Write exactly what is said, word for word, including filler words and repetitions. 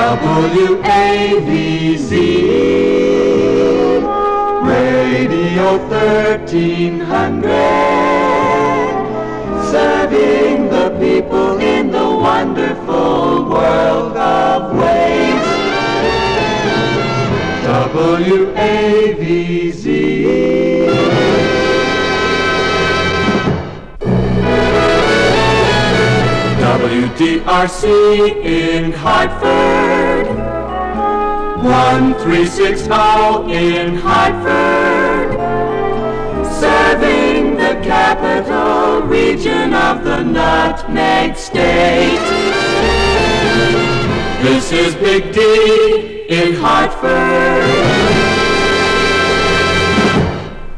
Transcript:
W A V Z, Radio thirteen hundred, serving the people in the wonderful world of waves. W A V Z. W D R C in Hartford, one three six zero in Hartford, serving the capital region of the Nutmeg State. This is Big D in Hartford.